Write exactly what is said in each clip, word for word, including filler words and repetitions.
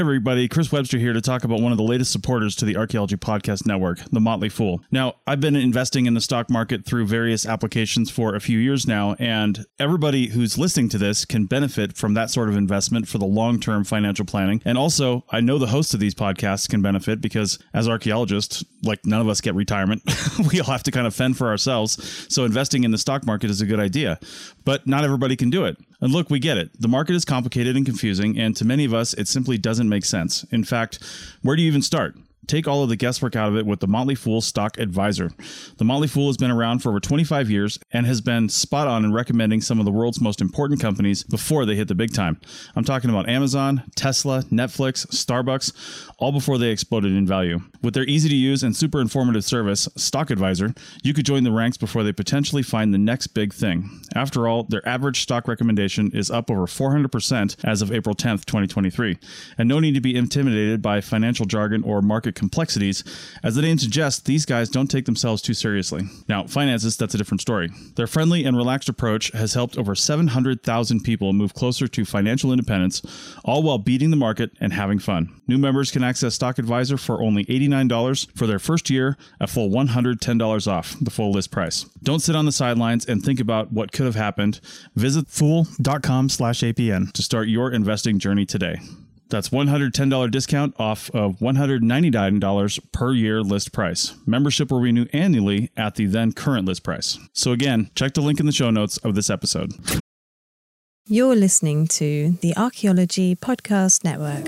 Everybody, Chris Webster here to talk about one of the latest supporters to the Archaeology Podcast Network, The Motley Fool. Now, I've been investing in the stock market through various applications for a few years now, and everybody who's listening to this can benefit from that sort of investment for the long-term financial planning. And also, I know the hosts of these podcasts can benefit because as archaeologists, like none of us get retirement. We all have to kind of fend for ourselves. So investing in the stock market is a good idea, but not everybody can do it. And look, we get it. The market is complicated and confusing, and to many of us, it simply doesn't make sense. In fact, where do you even start? Take all of the guesswork out of it with the Motley Fool Stock Advisor. The Motley Fool has been around for over twenty-five years and has been spot on in recommending some of the world's most important companies before they hit the big time. I'm talking about Amazon, Tesla, Netflix, Starbucks, all before they exploded in value. With their easy to use and super informative service, Stock Advisor, you could join the ranks before they potentially find the next big thing. After all, their average stock recommendation is up over four hundred percent as of April tenth, twenty twenty-three. And no need to be intimidated by financial jargon or market complexities. As the name suggests, these guys don't take themselves too seriously. Now, finances, that's a different story. Their friendly and relaxed approach has helped over seven hundred thousand people move closer to financial independence, all while beating the market and having fun. New members can access Stock Advisor for only eighty-nine dollars for their first year, a full one hundred ten dollars off the full list price. Don't sit on the sidelines and think about what could have happened. Visit fool.com slash APN to start your investing journey today. That's one hundred ten dollars discount off of one hundred ninety-nine dollars per year list price. Membership will renew annually at the then current list price. So again, check the link in the show notes of this episode. You're listening to the Archaeology Podcast Network.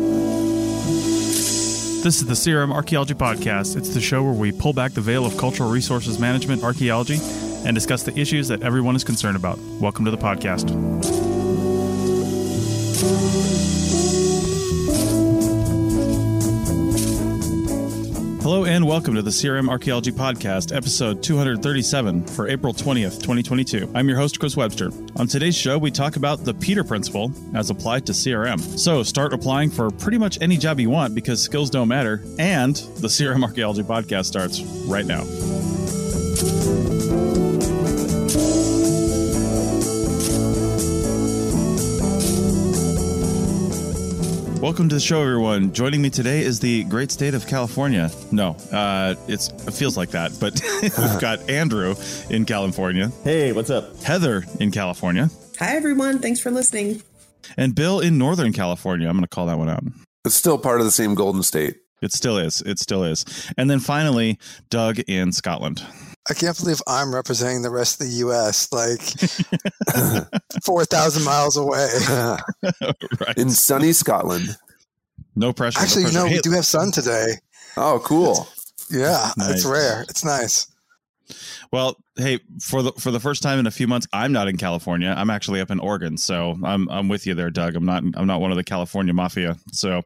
This is the C R M Archaeology Podcast. It's the show where we pull back the veil of cultural resources management archaeology and discuss the issues that everyone is concerned about. Welcome to the podcast. Hello and welcome to the C R M Archaeology Podcast, episode two hundred thirty-seven for April twentieth, twenty twenty-two. I'm your host, Chris Webster. On today's show, we talk about the Peter Principle as applied to C R M. So start applying for pretty much any job you want because skills don't matter, and the C R M Archaeology Podcast starts right now. Welcome to the show, everyone. Joining me today is the great state of California. No, uh, it's, it feels like that, but we've got Andrew in California. Hey, what's up? Heather in California. Hi, everyone. Thanks for listening. And Bill in Northern California. I'm going to call that one out. It's still part of the same Golden State. It still is. It still is. And then finally, Doug in Scotland. I can't believe I'm representing the rest of the U S like four thousand miles away. Right. In sunny Scotland. No pressure. Actually, no pressure. no, Hey, we do have sun today. Oh, cool. Yeah, Nice. It's rare. It's nice. Well, hey, for the for the first time in a few months, I'm not in California. I'm actually up in Oregon. So I'm I'm with you there, Doug. I'm not I'm not one of the California mafia. So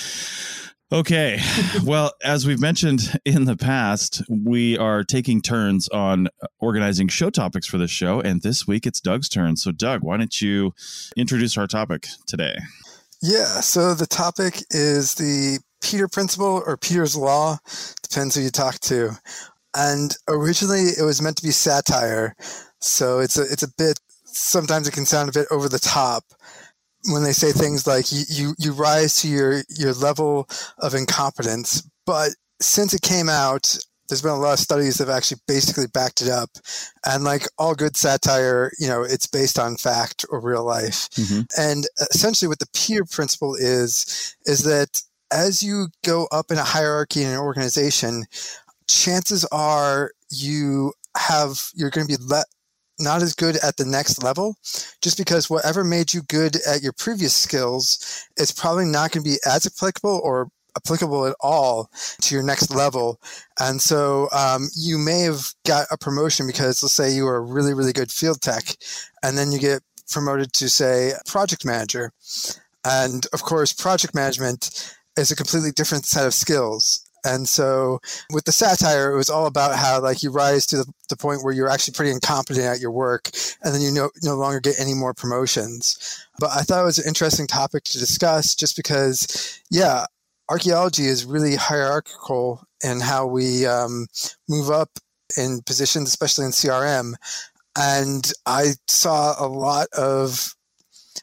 okay. Well, as we've mentioned in the past, we are taking turns on organizing show topics for this show. And this week it's Doug's turn. So Doug, why don't you introduce our topic today? Yeah, so the topic is the Peter Principle or Peter's Law. Depends who you talk to. And originally it was meant to be satire. So it's a, it's a bit, sometimes it can sound a bit over the top when they say things like you, you, you rise to your, your level of incompetence. But since it came out, there's been a lot of studies that have actually basically backed it up. And like all good satire, you know, it's based on fact or real life. Mm-hmm. And essentially what the Peter Principle is, is that as you go up in a hierarchy in an organization, chances are you have, you're going to be let, not as good at the next level, just because whatever made you good at your previous skills is probably not going to be as applicable or applicable at all to your next level. And so um, you may have got a promotion because, let's say you were a really, really good field tech, and then you get promoted to, say, project manager. And of course, project management is a completely different set of skills. And so with the satire, it was all about how like you rise to the, the point where you're actually pretty incompetent at your work, and then you no, no longer get any more promotions. But I thought it was an interesting topic to discuss just because, yeah, archaeology is really hierarchical in how we um, move up in positions, especially in C R M. And I saw a lot of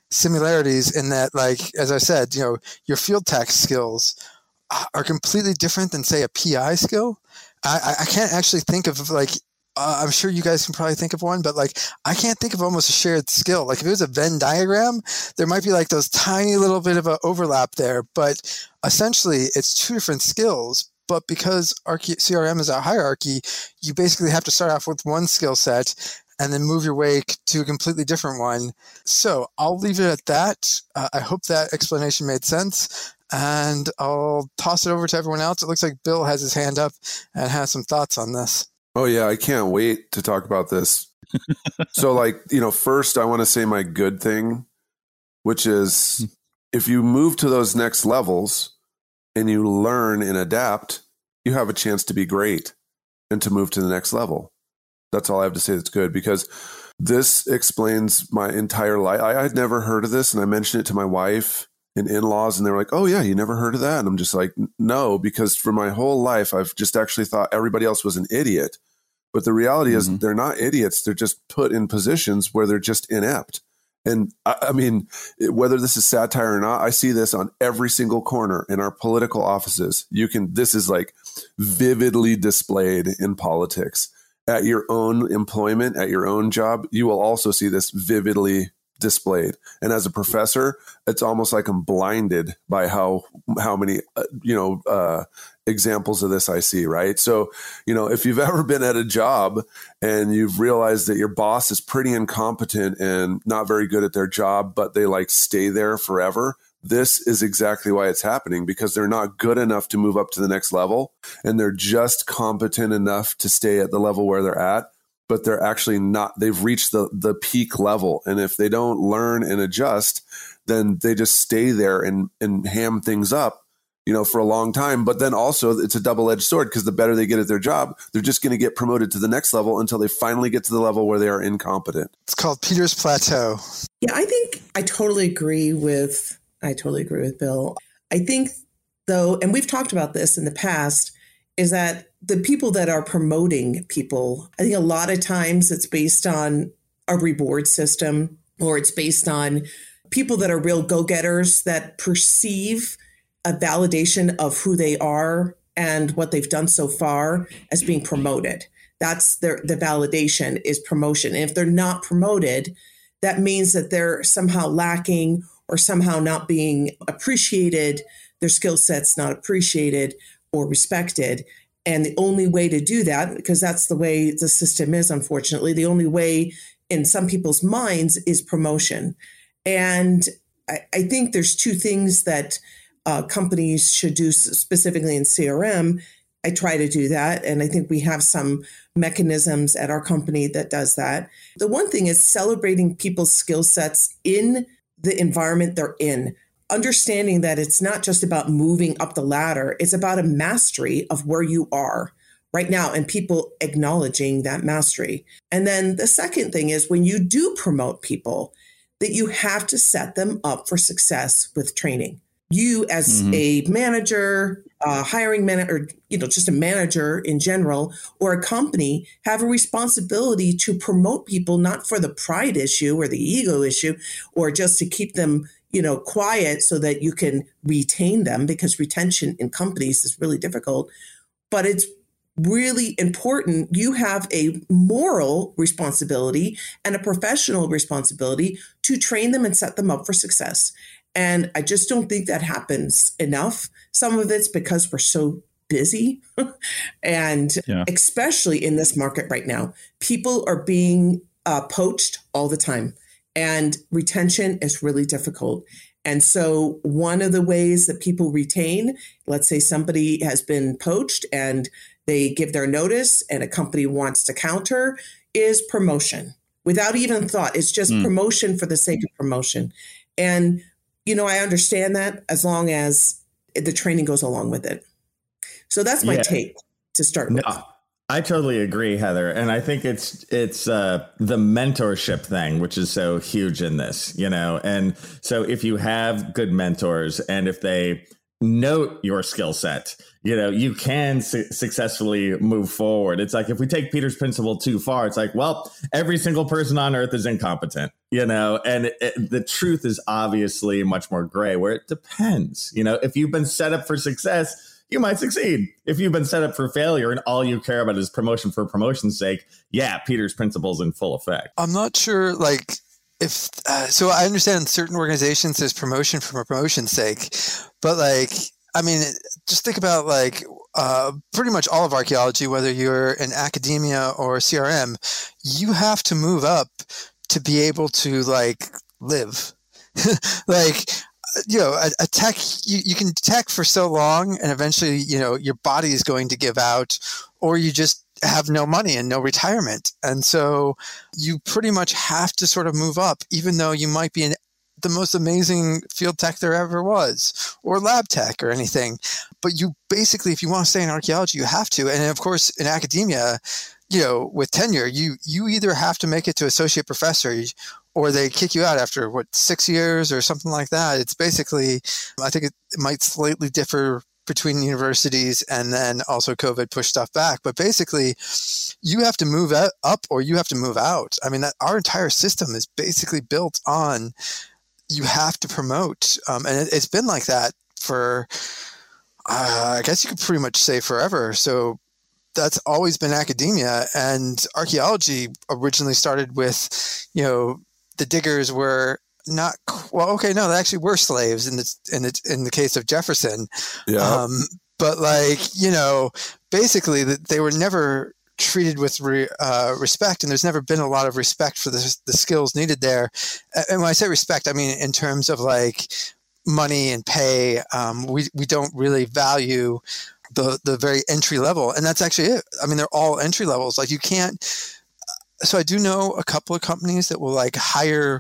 similarities in that, like, as I said, you know, your field tax skills are completely different than, say, a P I skill. I, I can't actually think of, like, uh, I'm sure you guys can probably think of one, but, like, I can't think of almost a shared skill. Like, if it was a Venn diagram, there might be, like, those tiny little bit of an overlap there. But essentially, it's two different skills. But because C R M is a hierarchy, you basically have to start off with one skill set and then move your way to a completely different one. So I'll leave it at that. Uh, I hope that explanation made sense. And I'll toss it over to everyone else. It looks like Bill has his hand up and has some thoughts on this. Oh, yeah. I can't wait to talk about this. So, like, you know, first I want to say my good thing, which is if you move to those next levels and you learn and adapt, you have a chance to be great and to move to the next level. That's all I have to say that's good, because this explains my entire life. I had never heard of this, and I mentioned it to my wife and in-laws, and they were like, oh, yeah, you never heard of that? And I'm just like, no, because for my whole life, I've just actually thought everybody else was an idiot. But the reality mm-hmm. is they're not idiots. They're just put in positions where they're just inept. And I, I mean, whether this is satire or not, I see this on every single corner in our political offices. You can, this is like vividly displayed in politics. At your own employment, at your own job, you will also see this vividly displayed. And as a professor, it's almost like I'm blinded by how how many uh, you know uh, examples of this I see. Right. So, you know, if you've ever been at a job and you've realized that your boss is pretty incompetent and not very good at their job, but they like stay there forever. This is exactly why it's happening, because they're not good enough to move up to the next level, and they're just competent enough to stay at the level where they're at, but they're actually not, they've reached the, the peak level. And if they don't learn and adjust, then they just stay there and, and ham things up, you know, for a long time. But then also it's a double-edged sword, because the better they get at their job, they're just going to get promoted to the next level until they finally get to the level where they are incompetent. It's called Peter's Plateau. Yeah, I think I totally agree with I totally agree with Bill. I think, though, and we've talked about this in the past, is that the people that are promoting people, I think a lot of times it's based on a reward system, or it's based on people that are real go-getters that perceive a validation of who they are and what they've done so far as being promoted. That's their, the validation is promotion. And if they're not promoted, that means that they're somehow lacking or somehow not being appreciated, their skill set's not appreciated or respected. And the only way to do that, because that's the way the system is, unfortunately, the only way in some people's minds is promotion. And I, I think there's two things that uh, companies should do specifically in C R M. I try to do that. And I think we have some mechanisms at our company that does that. The one thing is celebrating people's skill sets in the environment they're in, understanding that it's not just about moving up the ladder, it's about a mastery of where you are right now and people acknowledging that mastery. And then the second thing is when you do promote people, that you have to set them up for success with training. You as mm-hmm. a manager, a hiring manager, or, you know, just a manager in general, or a company have a responsibility to promote people, not for the pride issue or the ego issue, or just to keep them, you know, quiet so that you can retain them, because retention in companies is really difficult. But it's really important. You have a moral responsibility and a professional responsibility to train them and set them up for success. And I just don't think that happens enough. Some of it's because we're so busy. and yeah. especially in this market right now, people are being uh, poached all the time. And retention is really difficult. And so one of the ways that people retain, let's say somebody has been poached and they give their notice and a company wants to counter, is promotion. Without even thought, it's just mm. promotion for the sake of promotion. And you know, I understand that as long as the training goes along with it. So that's my yeah. take to start with. No, I totally agree, Heather. And I think it's it's uh, the mentorship thing, which is so huge in this, you know. And so if you have good mentors and if they note your skill set, you know, you can su- successfully move forward. It's like if we take Peter's principle too far, it's like, well, every single person on earth is incompetent. you know, and it, it, the truth is obviously much more gray, where it depends. You know, if you've been set up for success, you might succeed. If you've been set up for failure and all you care about is promotion for promotion's sake, yeah, Peter's principle's in full effect. I'm not sure, like, if uh, so I understand in certain organizations there's promotion for promotion's sake, but like, I mean, just think about like uh, pretty much all of archaeology, whether you're in academia or C R M, you have to move up to be able to like live. Like, you know, a, a tech, you, you can tech for so long and eventually, you know, your body is going to give out, or you just have no money and no retirement. And so you pretty much have to sort of move up, even though you might be in the most amazing field tech there ever was, or lab tech or anything. But you basically, if you want to stay in archaeology, you have to. And of course, in academia, you know, with tenure, you, you either have to make it to associate professor or they kick you out after what, six years or something like that. It's basically, I think it, it might slightly differ between universities, and then also COVID pushed stuff back. But basically, you have to move up or you have to move out. I mean, that our entire system is basically built on you have to promote. Um, and it, it's been like that for, uh, I guess you could pretty much say forever. So that's always been academia. And archaeology originally started with, you know, the diggers were not well. Okay, no, they actually were slaves in the in the in the case of Jefferson. Yeah. Um, but like, you know, basically that they were never treated with re, uh, respect, and there's never been a lot of respect for the the skills needed there. And when I say respect, I mean in terms of like money and pay. Um, we we don't really value the the very entry level, and that's actually it. I mean, they're all entry levels. Like you can't. So I do know a couple of companies that will like hire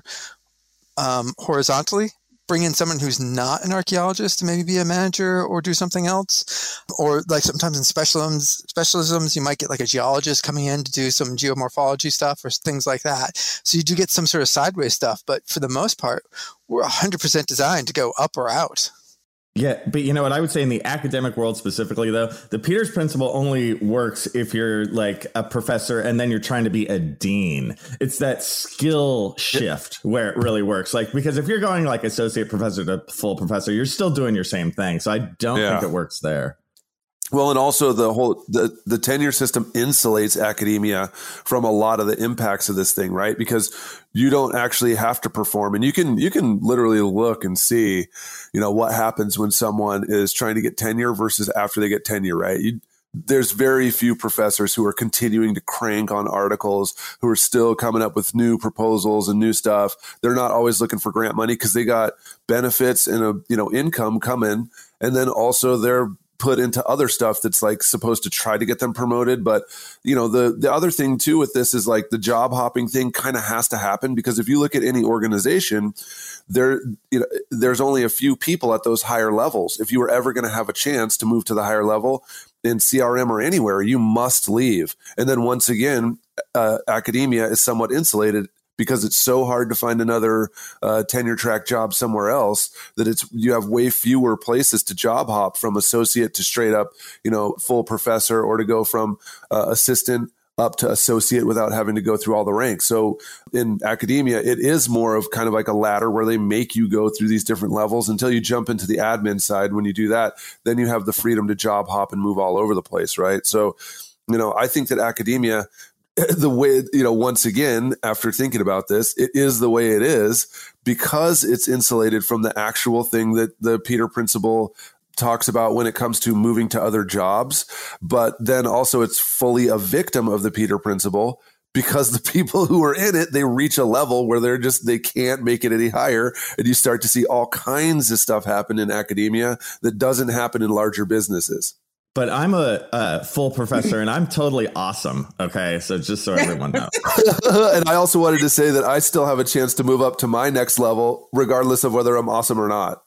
um, horizontally, bring in someone who's not an archaeologist to maybe be a manager or do something else. Or like sometimes in specialisms, specialisms, you might get like a geologist coming in to do some geomorphology stuff or things like that. So you do get some sort of sideways stuff, but for the most part, we're one hundred percent designed to go up or out. Yeah, but you know what I would say in the academic world specifically, though, the Peters principle only works if you're like a professor and then you're trying to be a dean. It's that skill shift where it really works. Like, because if you're going like associate professor to full professor, you're still doing your same thing. So I don't Yeah. think it works there. Well, and also the whole the, the tenure system insulates academia from a lot of the impacts of this thing, right? Because you don't actually have to perform, and you can you can literally look and see, you know, what happens when someone is trying to get tenure versus after they get tenure, right? You, there's very few professors who are continuing to crank on articles, who are still coming up with new proposals and new stuff. They're not always looking for grant money because they got benefits and a you know income coming, and then also they're put into other stuff that's like supposed to try to get them promoted. But, you know, the, the other thing too with this is like the job hopping thing kind of has to happen, because if you look at any organization, there, you know, there's only a few people at those higher levels. If you were ever going to have a chance to move to the higher level in C R M or anywhere, you must leave. And then once again, uh, academia is somewhat insulated because it's so hard to find another uh, tenure track job somewhere else that it's you have way fewer places to job hop from associate to straight up, you know, full professor, or to go from uh, assistant up to associate without having to go through all the ranks. So in academia, it is more of kind of like a ladder where they make you go through these different levels until you jump into the admin side. When you do that, then you have the freedom to job hop and move all over the place, right? So, you know, I think that academia, the way, you know, once again, after thinking about this, it is the way it is because it's insulated from the actual thing that the Peter Principle talks about when it comes to moving to other jobs. But then also it's fully a victim of the Peter Principle because the people who are in it, they reach a level where they're just, they can't make it any higher. And you start to see all kinds of stuff happen in academia that doesn't happen in larger businesses. But I'm a, a full professor and I'm totally awesome. Okay. So just so everyone knows. And I also wanted to say that I still have a chance to move up to my next level, regardless of whether I'm awesome or not.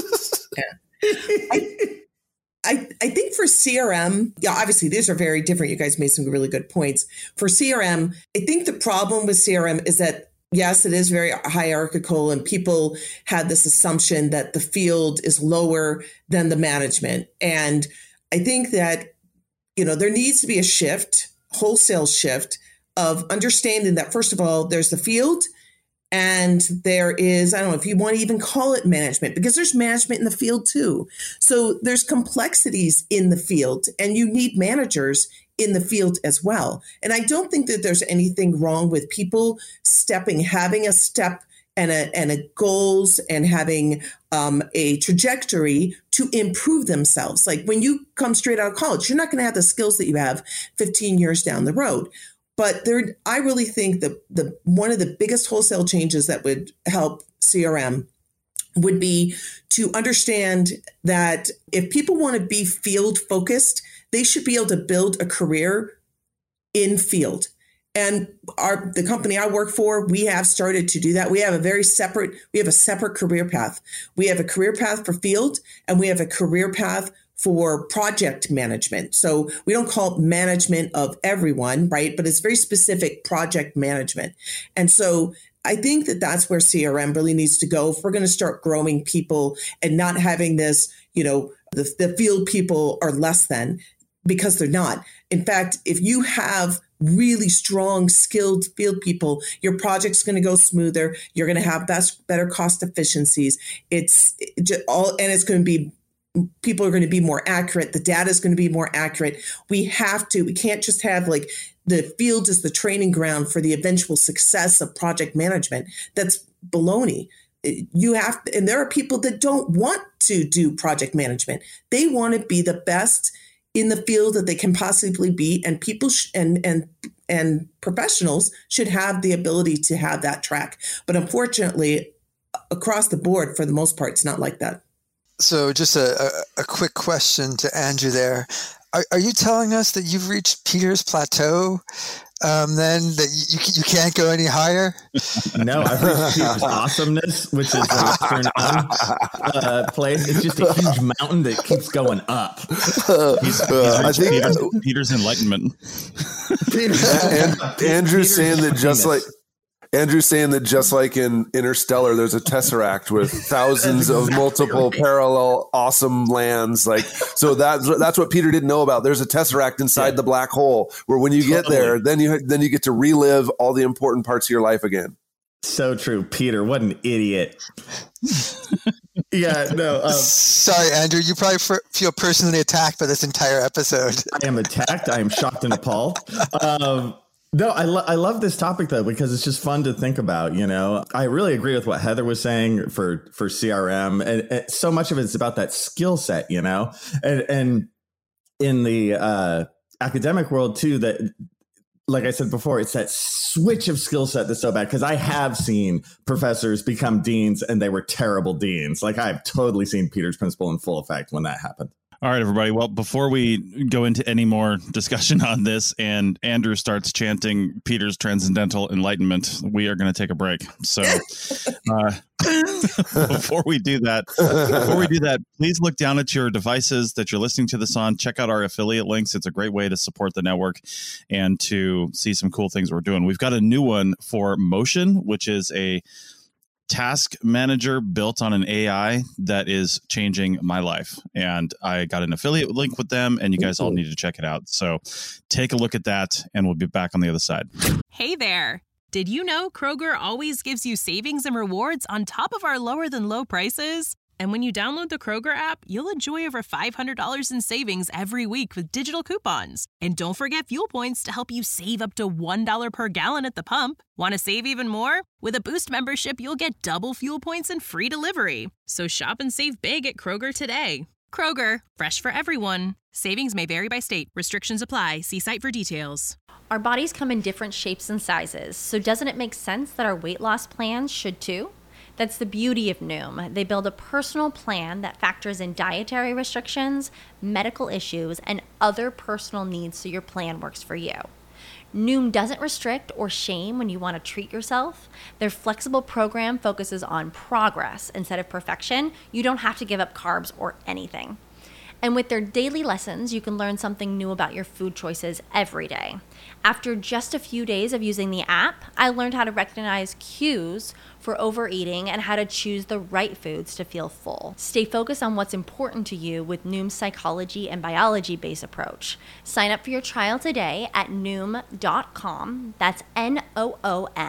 Yeah. I, I, I think for C R M, yeah, obviously these are very different. You guys made some really good points. For C R M, I think the problem with C R M is that, yes, it is very hierarchical and people had this assumption that the field is lower than the management. And I think that, you know, there needs to be a shift, wholesale shift of understanding that, first of all, there's the field And there is, I don't know if you want to even call it management, because there's management in the field too. So there's complexities in the field, and you need managers in the field as well. And I don't think that there's anything wrong with people stepping, having a step and a, and a goals and having um, a trajectory to improve themselves. Like when you come straight out of college, you're not going to have the skills that you have fifteen years down the road. But there, I really think that the one of the biggest wholesale changes that would help C R M would be to understand that if people want to be field focused, they should be able to build a career in field. And our the company I work for, we have started to do that. We have a very separate, we have a separate career path. We have a career path for field, and we have a career path for project management. So we don't call it management of everyone, right? But it's very specific project management. And so I think that that's where C R M really needs to go. If we're going to start growing people and not having this, you know, the, the field people are less than, because they're not. In fact, if you have really strong, skilled field people, your project's going to go smoother. You're going to have best, better cost efficiencies. It's it just all, and it's going to be, people are going to be more accurate. The data is going to be more accurate. We have to, we can't just have like the field is the training ground for the eventual success of project management. That's baloney. You have to, and there are people that don't want to do project management. They want to be the best in the field that they can possibly be. And people sh- and, and, and professionals should have the ability to have that track. But unfortunately, across the board, for the most part, it's not like that. So just a, a, a quick question to Andrew there. Are, are you telling us that you've reached Peter's plateau, um, then, that you, you can't go any higher? No, I've reached Peter's awesomeness, which is a turn on uh, place. It's just a huge mountain that keeps going up. He's, he's Uh, I think Peter's, Peter's enlightenment. and, Andrew's saying that just like Andrew's saying that just like in Interstellar, there's a tesseract with thousands of multiple parallel awesome lands. Like, so that's that's what Peter didn't know about. There's a tesseract inside yeah. the black hole, where when you get there, then you then you get to relive all the important parts of your life again. So true, Peter. What an idiot. yeah, no. Um, Sorry, Andrew. You probably f- feel personally attacked by this entire episode. I am attacked. I am shocked and appalled. Um, No, I, lo- I love this topic, though, because it's just fun to think about. You know, I really agree with what Heather was saying for, for C R M. And, and so much of it is about that skill set, you know, and, and in the uh, academic world, too, that, like I said before, it's that switch of skill set that's so bad, because I have seen professors become deans and they were terrible deans. Like I've totally seen Peter's Principle in full effect when that happened. All right, everybody. Well, before we go into any more discussion on this and Andrew starts chanting Peter's transcendental enlightenment, we are going to take a break. So uh, before we do that, before we do that, please look down at your devices that you're listening to this on. Check out our affiliate links. It's a great way to support the network and to see some cool things we're doing. We've got a new one for Motion, which is a task manager built on an A I that is changing my life. And I got an affiliate link with them, and you guys all need to check it out. So take a look at that, and we'll be back on the other side. Hey there. Did you know Kroger always gives you savings and rewards on top of our lower than low prices? And when you download the Kroger app, you'll enjoy over five hundred dollars in savings every week with digital coupons. And don't forget fuel points to help you save up to one dollar per gallon at the pump. Want to save even more? With a Boost membership, you'll get double fuel points and free delivery. So shop and save big at Kroger today. Kroger, fresh for everyone. Savings may vary by state. Restrictions apply. See site for details. Our bodies come in different shapes and sizes, so doesn't it make sense that our weight loss plans should too? That's the beauty of Noom. They build a personal plan that factors in dietary restrictions, medical issues, and other personal needs so your plan works for you. Noom doesn't restrict or shame when you want to treat yourself. Their flexible program focuses on progress instead of perfection. You don't have to give up carbs or anything. And with their daily lessons, you can learn something new about your food choices every day. After just a few days of using the app, I learned how to recognize cues for overeating and how to choose the right foods to feel full. Stay focused on what's important to you with Noom's psychology and biology-based approach. Sign up for your trial today at noom dot com. That's N O O M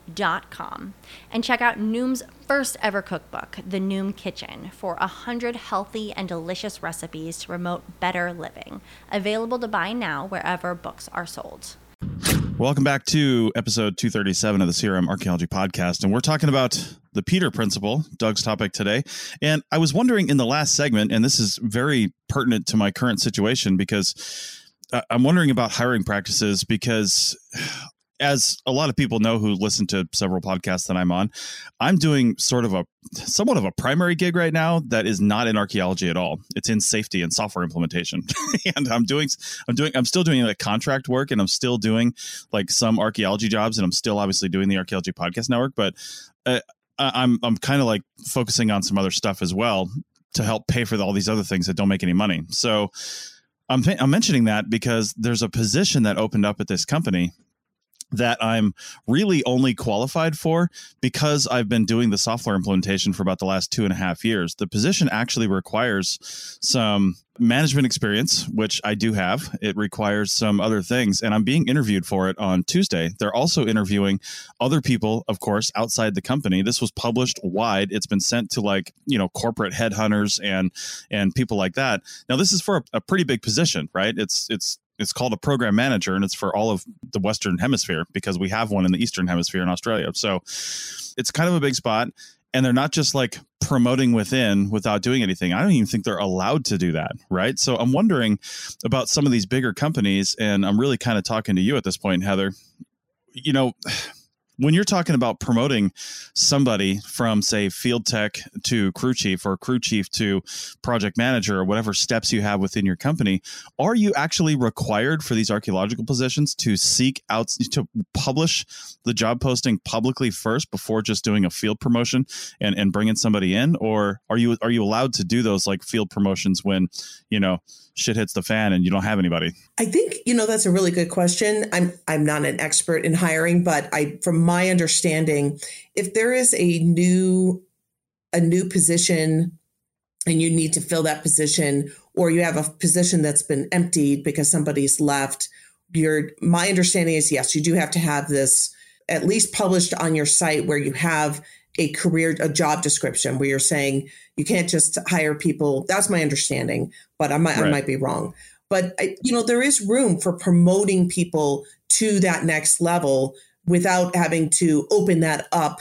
dot com and check out Noom's first ever cookbook, The Noom Kitchen, for one hundred healthy and delicious recipes to promote better living. Available to buy now wherever books are sold. Welcome back to episode two thirty-seven of the C R M Archaeology Podcast. And we're talking about the Peter Principle, Doug's topic today. And I was wondering in the last segment, and this is very pertinent to my current situation, because I'm wondering about hiring practices, because as a lot of people know who listen to several podcasts that I'm on, I'm doing sort of a somewhat of a primary gig right now that is not in archaeology at all. It's in safety and software implementation. And I'm doing, I'm doing, I'm still doing like contract work, and I'm still doing like some archaeology jobs, and I'm still obviously doing the Archaeology Podcast Network, but uh, I'm, I'm kind of like focusing on some other stuff as well to help pay for all these other things that don't make any money. So I'm, I'm mentioning that because there's a position that opened up at this company that I'm really only qualified for because I've been doing the software implementation for about the last two and a half years. The position actually requires some management experience, which I do have. It requires some other things, and I'm being interviewed for it on Tuesday. They're also interviewing other people, of course, outside the company. This was published wide. It's been sent to like, you know, corporate headhunters and and people like that. Now, this is for a, a pretty big position, right? It's it's It's called a program manager, and it's for all of the Western Hemisphere because we have one in the Eastern Hemisphere in Australia. So it's kind of a big spot, and they're not just like promoting within without doing anything. I don't even think they're allowed to do that, right? So I'm wondering about some of these bigger companies, and I'm really kind of talking to you at this point, Heather. You know, when you're talking about promoting somebody from, say, field tech to crew chief, or crew chief to project manager, or whatever steps you have within your company, are you actually required for these archaeological positions to seek out, to publish the job posting publicly first before just doing a field promotion and, and bringing somebody in? Or are you are you allowed to do those like field promotions when, you know, shit hits the fan and you don't have anybody? I think, you know, that's a really good question. I'm I'm not an expert in hiring, but I, from my understanding, if there is a new a new position and you need to fill that position, or you have a position that's been emptied because somebody's left, your my understanding is, yes, you do have to have this at least published on your site where you have a career, a job description where you're saying you can't just hire people. That's my understanding, but I might, right. I might be wrong. But, I, you know, there is room for promoting people to that next level without having to open that up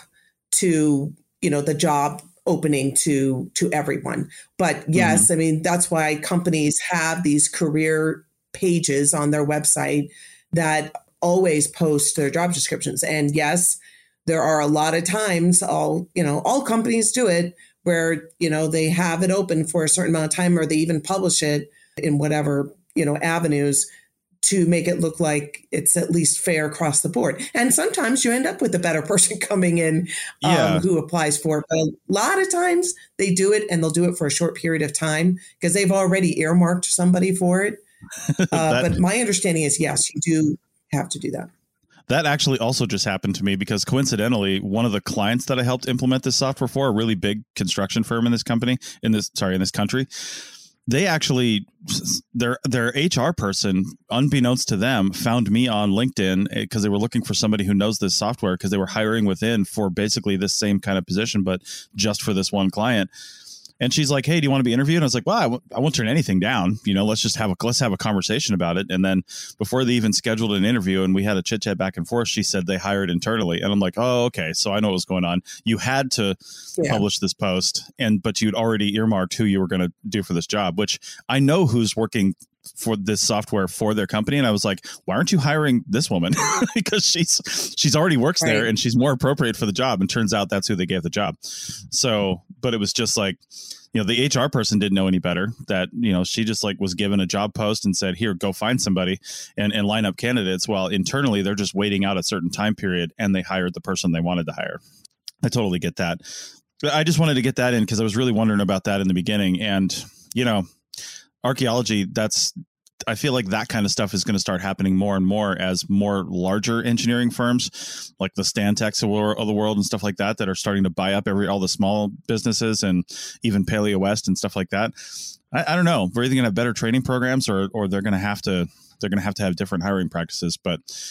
to, you know, the job opening to, to everyone. But yes, mm-hmm. I mean, that's why companies have these career pages on their website that always post their job descriptions. And yes, there are a lot of times, all, you know, all companies do it where, you know, they have it open for a certain amount of time, or they even publish it in whatever, you know, avenues to make it look like it's at least fair across the board. And sometimes you end up with a better person coming in um, yeah. who applies for it. But a lot of times they do it, and they'll do it for a short period of time because they've already earmarked somebody for it. Uh, that- but my understanding is, yes, you do have to do that. That actually also just happened to me because coincidentally, one of the clients that I helped implement this software for, a really big construction firm in this company, in this, sorry, in this country, they actually, their their H R person, unbeknownst to them, found me on LinkedIn because they were looking for somebody who knows this software, because they were hiring within for basically this same kind of position, but just for this one client. And she's like, "Hey, do you want to be interviewed?" And I was like, "Well, I, w- I won't turn anything down. You know, let's just have a let's have a conversation about it." And then before they even scheduled an interview and we had a chit chat back and forth, she said they hired internally. And I'm like, "Oh, okay. So I know what was going on. You had to yeah. publish this post, and but you'd already earmarked who you were going to do for this job, which I know who's working for this software for their company." And I was like, "Why aren't you hiring this woman?" Because she's she's already works right. there and she's more appropriate for the job. And turns out that's who they gave the job. So, but it was just like, you know, the H R person didn't know any better. That, you know, she just like was given a job post and said, "Here, go find somebody and, and line up candidates." While internally they're just waiting out a certain time period, and they hired the person they wanted to hire. I totally get that. But I just wanted to get that in because I was really wondering about that in the beginning. And, you know, archaeology, that's, I feel like that kind of stuff is going to start happening more and more as more larger engineering firms like the Stantec's of the world and stuff like that, that are starting to buy up every, all the small businesses, and even Paleo West and stuff like that. I, I don't know. We're either going to have better training programs, or, or they're going to have to, they're going to have to have different hiring practices. But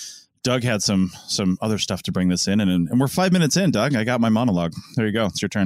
Doug had some some other stuff to bring this in, and and we're five minutes in, Doug. I got my monologue. There you go. It's your turn.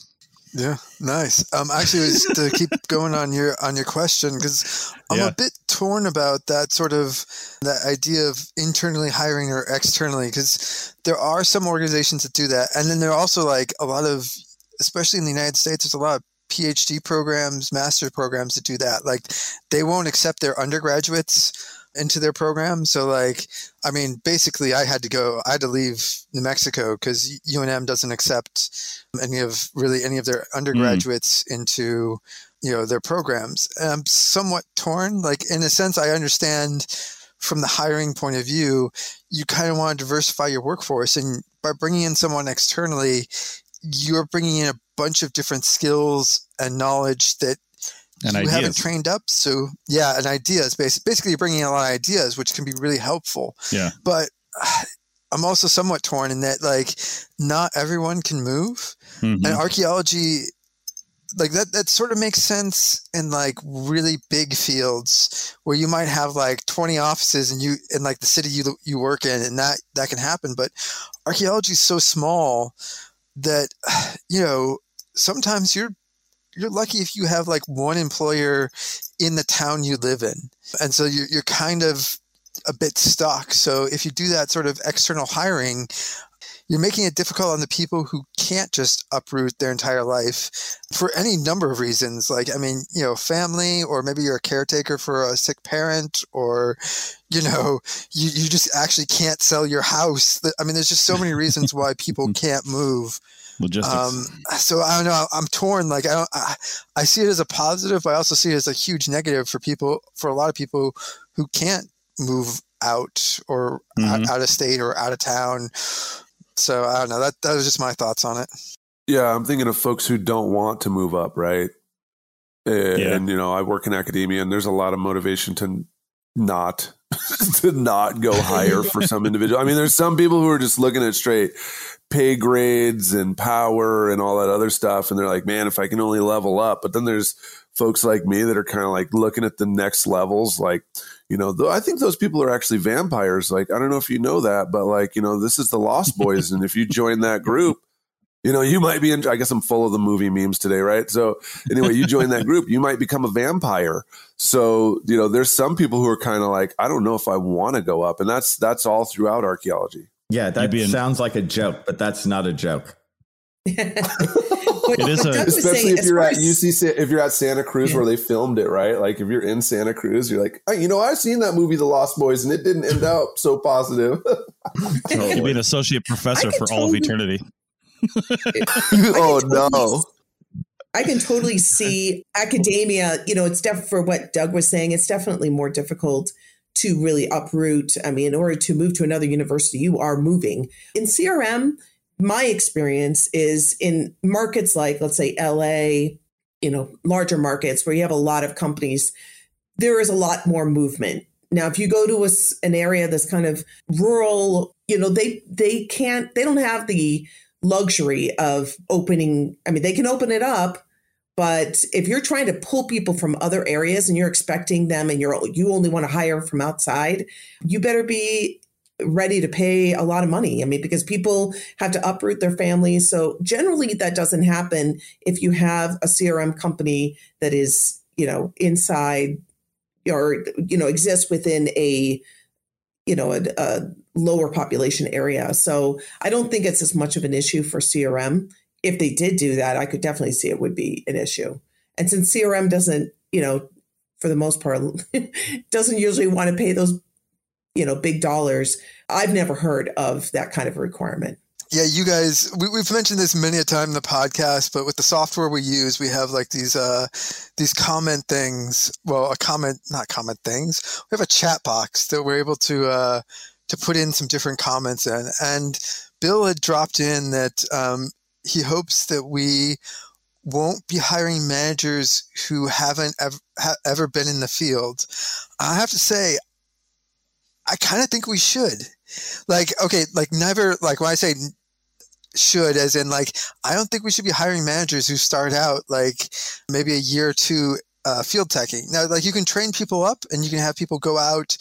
Yeah, nice. Um, actually, was to keep going on your on your question, because I'm Yeah. a bit torn about that sort of that idea of internally hiring or externally, because there are some organizations that do that, and then there are also like a lot of, especially in the United States, there's a lot of PhD programs, master programs that do that. Like they won't accept their undergraduates into their program. So like, I mean, basically I had to go, I had to leave New Mexico because U N M doesn't accept any of really any of their undergraduates mm. into, you know, their programs. And I'm somewhat torn. Like in a sense, I understand from the hiring point of view, you kind of want to diversify your workforce, and by bringing in someone externally, you're bringing in a bunch of different skills and knowledge that and you ideas. haven't trained up. So yeah, and ideas. Basically, basically, you're bringing in a lot of ideas, which can be really helpful. Yeah. But uh, I'm also somewhat torn in that, like, not everyone can move, mm-hmm. and archaeology, like that, that sort of makes sense in like really big fields where you might have like twenty offices and you in like the city you you work in, and that that can happen. But archaeology is so small that, you know, sometimes you're you're lucky if you have like one employer in the town you live in. And so you're, you're kind of a bit stuck. So if you do that sort of external hiring, you're making it difficult on the people who can't just uproot their entire life for any number of reasons. Like, I mean, you know, family, or maybe you're a caretaker for a sick parent, or, you know, you, you just actually can't sell your house. I mean, there's just so many reasons why people can't move. Logistics. Um, so I don't know. I'm torn. Like I don't, I, I see it as a positive, but I also see it as a huge negative for people, for a lot of people who can't move out or mm-hmm. out, out of state or out of town. So I don't know. That that was just my thoughts on it. Yeah, I'm thinking of folks who don't want to move up, right? And, yeah. and you know, I work in academia, and there's a lot of motivation to not to not go higher for some individual. I mean, there's some people who are just looking at straight pay grades and power and all that other stuff, and they're like, man, if I can only level up. But then there's folks like me that are kind of like looking at the next levels, like, you know, th- I think those people are actually vampires. Like, I don't know if you know that, but like, you know, this is the Lost Boys, and if you join that group, you know, you might be in, I guess I'm full of the movie memes today, right? So anyway, you join that group, you might become a vampire. So, you know, there's some people who are kind of like, I don't know if I want to go up. And that's, that's all throughout archaeology. Yeah, that in- sounds like a joke, but that's not a joke. It is a, especially if you're at U C, if you're at Santa Cruz, yeah. where they filmed it, right? Like if you're in Santa Cruz, you're like, you know, I've seen that movie, The Lost Boys, and it didn't end up so positive. Totally. You'd be an associate professor for all totally, of eternity. Oh no. I can totally see academia, you know, it's definitely, for what Doug was saying, it's definitely more difficult to really uproot. I mean, in order to move to another university, you are moving. In C R M, my experience is in markets like, let's say, L A, you know, larger markets where you have a lot of companies, there is a lot more movement. Now, if you go to a, an area that's kind of rural, you know, they they can't, they don't have the luxury of opening. I mean, they can open it up, but if you're trying to pull people from other areas and you're expecting them and you're you only want to hire from outside, you better be ready to pay a lot of money. I mean, because people have to uproot their families. So generally that doesn't happen if you have a C R M company that is, you know, inside or, you know, exists within a, you know, a, a lower population area. So I don't think it's as much of an issue for C R M. If they did do that, I could definitely see it would be an issue. And since C R M doesn't, you know, for the most part, doesn't usually want to pay those, you know, big dollars, I've never heard of that kind of requirement. Yeah, you guys, we, we've mentioned this many a time in the podcast, but with the software we use, we have like these uh, these comment things. Well, a comment, not comment things. We have a chat box that we're able to uh, to put in some different comments in. And Bill had dropped in that um, he hopes that we won't be hiring managers who haven't ever, ha- ever been in the field. I have to say, I kind of think we should. Like, okay, like never, like when I say should, as in like, I don't think we should be hiring managers who start out like maybe a year or two uh, field teching. Now, like you can train people up and you can have people go out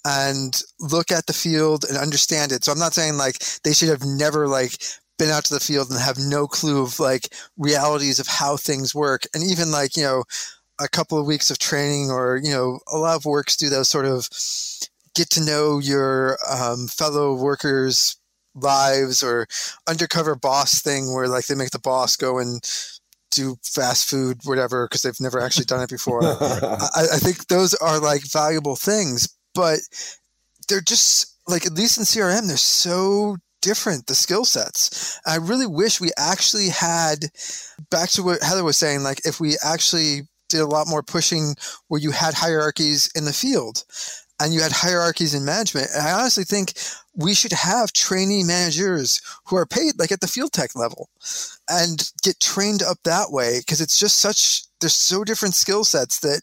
and look at the field and understand it. So I'm not saying like they should have never like been out to the field and have no clue of like realities of how things work. And even like, you know, a couple of weeks of training or, you know, a lot of works do those sort of get to know your um, fellow workers' lives or undercover boss thing where like they make the boss go and do fast food, whatever, because they've never actually done it before. I, I think those are like valuable things, but they're just like, at least in C R M, they're so different, the skill sets. I really wish we actually had, back to what Heather was saying, like if we actually did a lot more pushing where you had hierarchies in the field and you had hierarchies in management. And I honestly think we should have trainee managers who are paid like at the field tech level and get trained up that way, because it's just such, there's so different skill sets that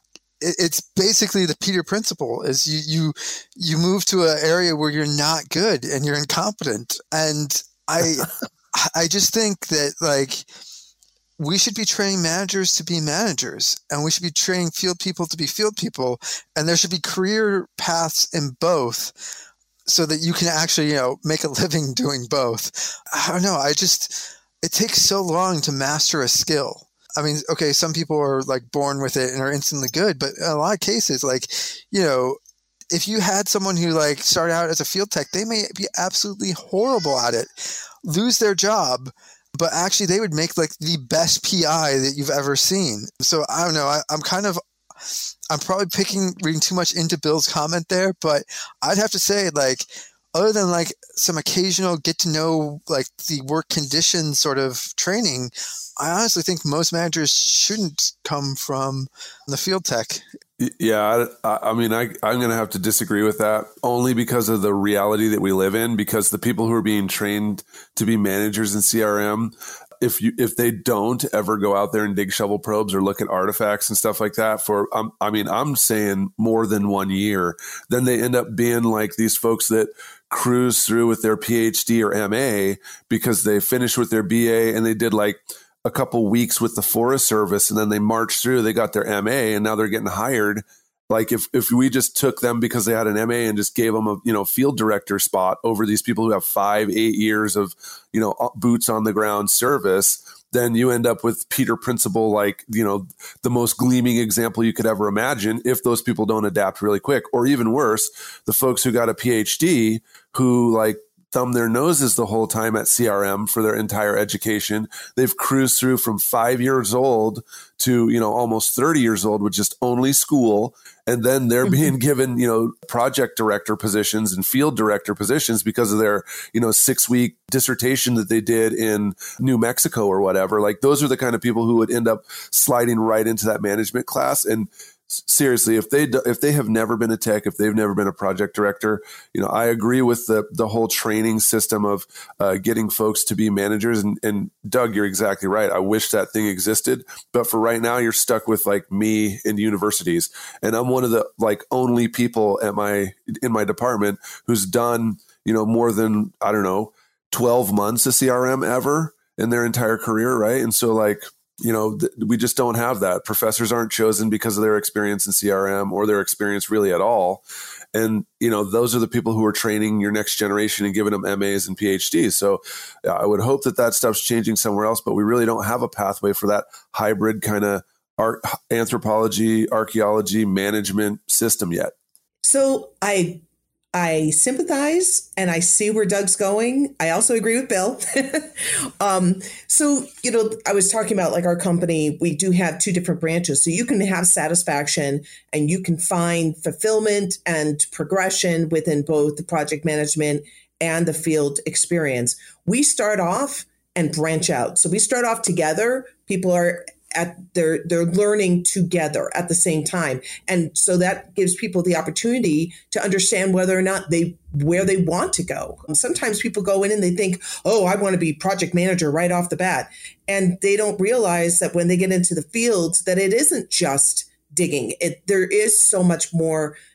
it's basically the Peter principle is you, you, you move to an area where you're not good and you're incompetent. And I, I just think that like we should be training managers to be managers and we should be training field people to be field people. And there should be career paths in both so that you can actually, you know, make a living doing both. I don't know. I just, it takes so long to master a skill. I mean, okay, some people are like born with it and are instantly good, but in a lot of cases, like, you know, if you had someone who like started out as a field tech, they may be absolutely horrible at it, lose their job, but actually they would make like the best P I that you've ever seen. So I don't know. I, I'm kind of, I'm probably picking, reading too much into Bill's comment there, but I'd have to say like, other than like some occasional get to know like the work conditions sort of training, I honestly think most managers shouldn't come from the field tech. Yeah, I, I mean, I, I'm going to have to disagree with that only because of the reality that we live in, because the people who are being trained to be managers in C R M, if you if they don't ever go out there and dig shovel probes or look at artifacts and stuff like that for, um, I mean, I'm saying more than one year, then they end up being like these folks that cruise through with their P H D or M A because they finished with their B A and they did like a couple weeks with the Forest Service and then they marched through, they got their M A and now they're getting hired. Like if, if we just took them because they had an M A and just gave them a, you know, field director spot over these people who have five, eight years of, you know, boots on the ground service, then you end up with Peter Principle, like, you know, the most gleaming example you could ever imagine if those people don't adapt really quick. Or even worse, the folks who got a P H D who like thumb their noses the whole time at C R M for their entire education. They've cruised through from five years old to, you know, almost thirty years old with just only school. And then they're mm-hmm. being given, you know, project director positions and field director positions because of their, you know, six week dissertation that they did in New Mexico or whatever. Like those are the kind of people who would end up sliding right into that management class. And seriously, if they if they have never been a tech, if they've never been a project director, you know, I agree with the the whole training system of uh, getting folks to be managers. And, and Doug, you're exactly right. I wish that thing existed, but for right now, you're stuck with like me in universities, and I'm one of the like only people at my in my department who's done, you know, more than I don't know twelve months of C R M ever in their entire career, right? And so like, you know, th- we just don't have that. Professors aren't chosen because of their experience in C R M or their experience really at all. And, you know, those are the people who are training your next generation and giving them M As and P H Ds. So yeah, I would hope that that stuff's changing somewhere else, but we really don't have a pathway for that hybrid kind of art, anthropology, archaeology, management system yet. So I I sympathize and I see where Doug's going. I also agree with Bill. um, so, you know, I was talking about like our company, we do have two different branches. So you can have satisfaction and you can find fulfillment and progression within both the project management and the field experience. We start off and branch out. So we start off together. People are at they're they're learning together at the same time. And so that gives people the opportunity to understand whether or not they where they want to go. And sometimes people go in and they think, oh, I want to be project manager right off the bat. And they don't realize that when they get into the field, that it isn't just digging. It, there is so much more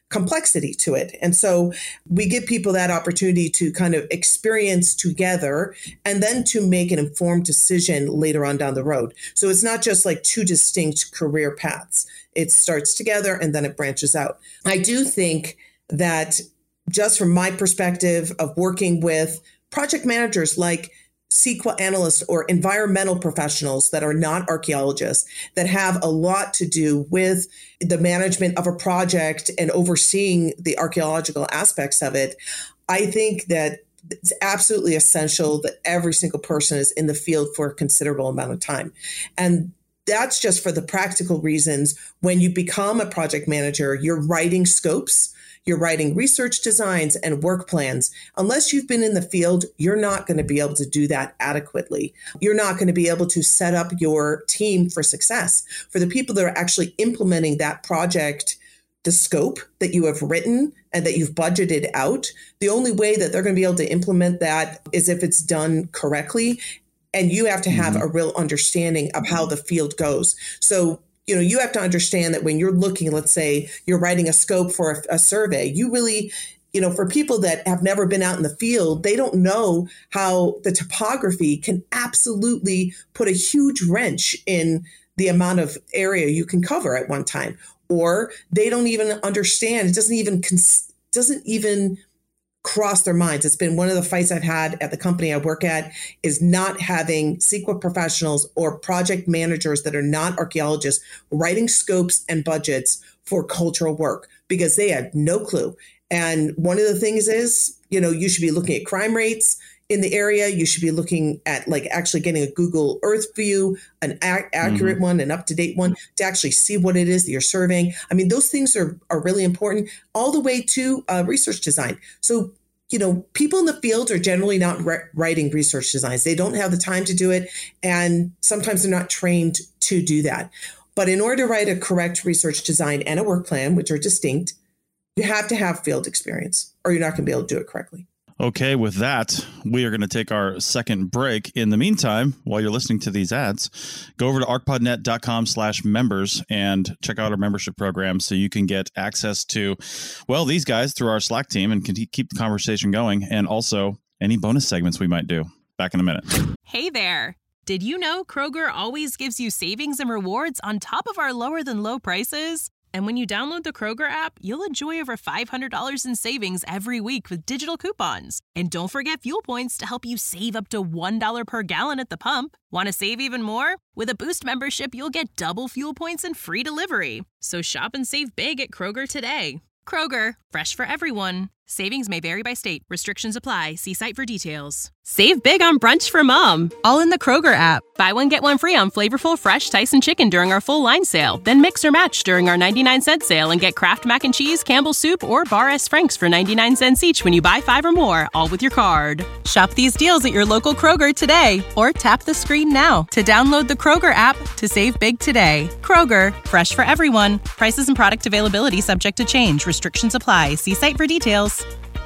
complexity to it. And so we give people that opportunity to kind of experience together and then to make an informed decision later on down the road. So it's not just like two distinct career paths. It starts together and then it branches out. I do think that just from my perspective of working with project managers like S Q L analysts or environmental professionals that are not archaeologists, that have a lot to do with the management of a project and overseeing the archaeological aspects of it, I think that it's absolutely essential that every single person is in the field for a considerable amount of time. And that's just for the practical reasons. When you become a project manager, you're writing scopes, you're writing research designs and work plans. Unless you've been in the field, you're not going to be able to do that adequately. You're not going to be able to set up your team for success. For the people that are actually implementing that project, the scope that you have written and that you've budgeted out, the only way that they're going to be able to implement that is if it's done correctly. And you have to have mm-hmm. a real understanding of how the field goes. So, you know, you have to understand that when you're looking, let's say you're writing a scope for a, a survey, you really, you know, for people that have never been out in the field, they don't know how the topography can absolutely put a huge wrench in the amount of area you can cover at one time. Or they don't even understand. It doesn't even, cons- doesn't even cross their minds. It's been one of the fights I've had at the company I work at, is not having S Q L professionals or project managers that are not archaeologists writing scopes and budgets for cultural work, because they had no clue. And one of the things is, you know, you should be looking at crime rates in the area. You should be looking at like actually getting a Google Earth view, an a- accurate mm-hmm. one, an up-to-date one, to actually see what it is that you're surveying. I mean, those things are, are really important, all the way to uh, research design. So, you know, people in the field are generally not re- writing research designs. They don't have the time to do it. And sometimes they're not trained to do that. But in order to write a correct research design and a work plan, which are distinct, you have to have field experience or you're not going to be able to do it correctly. Okay, with that, we are going to take our second break. In the meantime, while you're listening to these ads, go over to arcpodnet.com slash members and check out our membership program so you can get access to, well, these guys through our Slack team and can keep the conversation going, and also any bonus segments we might do. Back in a minute. Hey there. Did you know Kroger always gives you savings and rewards on top of our lower than low prices? And when you download the Kroger app, you'll enjoy over five hundred dollars in savings every week with digital coupons. And don't forget fuel points to help you save up to one dollar per gallon at the pump. Want to save even more? With a Boost membership, you'll get double fuel points and free delivery. So shop and save big at Kroger today. Kroger, fresh for everyone. Savings may vary by state. Restrictions apply. See site for details. Save big on brunch for mom, all in the Kroger app. Buy one, get one free on flavorful, fresh Tyson chicken during our full line sale. Then mix or match during our ninety-nine cent sale and get Kraft Mac and Cheese, Campbell's Soup, or Bar S. Frank's for ninety-nine cents each when you buy five or more, all with your card. Shop these deals at your local Kroger today, or tap the screen now to download the Kroger app to save big today. Kroger, fresh for everyone. Prices and product availability subject to change. Restrictions apply. See site for details.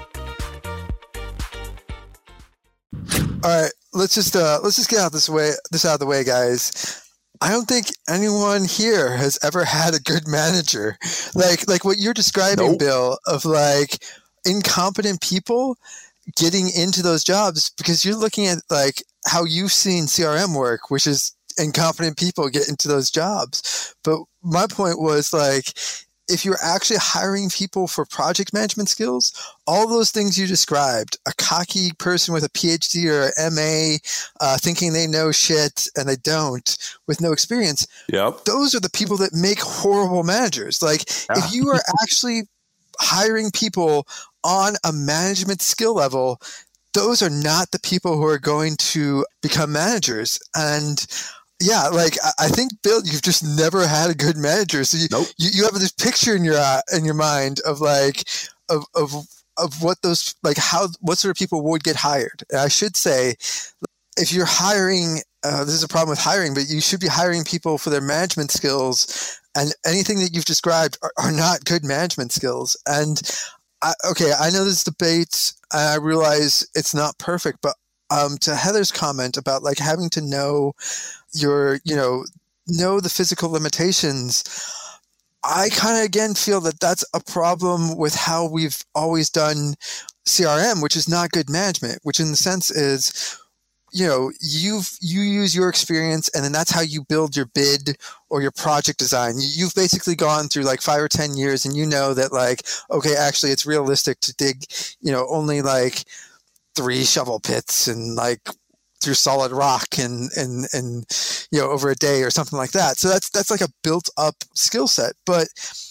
All right, let's just uh, let's just get out this way this out of the way, guys. I don't think anyone here has ever had a good manager, like like what you're describing, nope. Bill, of like incompetent people getting into those jobs, because you're looking at like how you've seen C R M work, which is incompetent people get into those jobs. But my point was like, if you're actually hiring people for project management skills, all those things you described, a cocky person with a P H D or M A uh, thinking they know shit and they don't, with no experience, yep. those are the people that make horrible managers. Like yeah. if you are actually hiring people on a management skill level, those are not the people who are going to become managers. And yeah, like I think, Bill, you've just never had a good manager. So you nope. you, you have this picture in your uh, in your mind of like of of of what those like how what sort of people would get hired. And I should say, if you're hiring, uh, this is a problem with hiring, but you should be hiring people for their management skills. And anything that you've described are, are not good management skills. And I, okay, I know this debate. I realize it's not perfect, but um, to Heather's comment about like having to know your, you know, know the physical limitations. I kind of, again, feel that that's a problem with how we've always done C R M, which is not good management, which in the sense is, you know, you've, you use your experience and then that's how you build your bid or your project design. You've basically gone through like five or ten years and you know that like, okay, actually it's realistic to dig, you know, only like three shovel pits and like through solid rock and, and, and, you know, over a day or something like that. So that's, that's like a built up skill set. But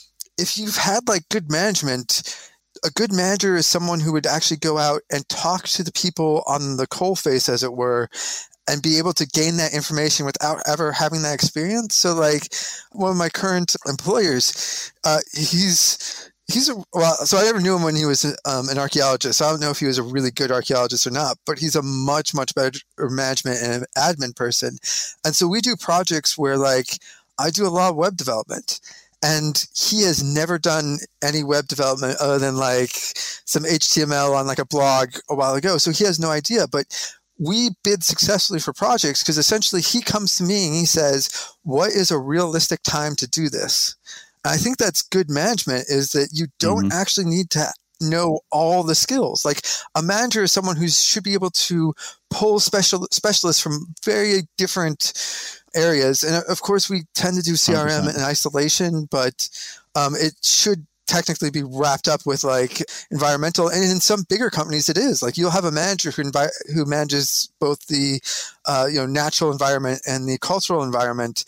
if you've had like good management, a good manager is someone who would actually go out and talk to the people on the coalface, as it were, and be able to gain that information without ever having that experience. So like one of my current employers, uh, he's, he's a, well, so I never knew him when he was um, an archaeologist. So I don't know if he was a really good archaeologist or not, but he's a much, much better management and admin person. And so we do projects where like I do a lot of web development. And he has never done any web development other than like some H T M L on like a blog a while ago. So he has no idea. But we bid successfully for projects because essentially he comes to me and he says, what is a realistic time to do this? And I think that's good management, is that you don't mm-hmm. actually need to know all the skills. Like a manager is someone who should be able to pull special specialists from very different areas. And of course we tend to do C R M one hundred percent in isolation, but um, it should technically be wrapped up with like environmental, and in some bigger companies it is. Like you'll have a manager who envi- who manages both the uh, you know natural environment and the cultural environment,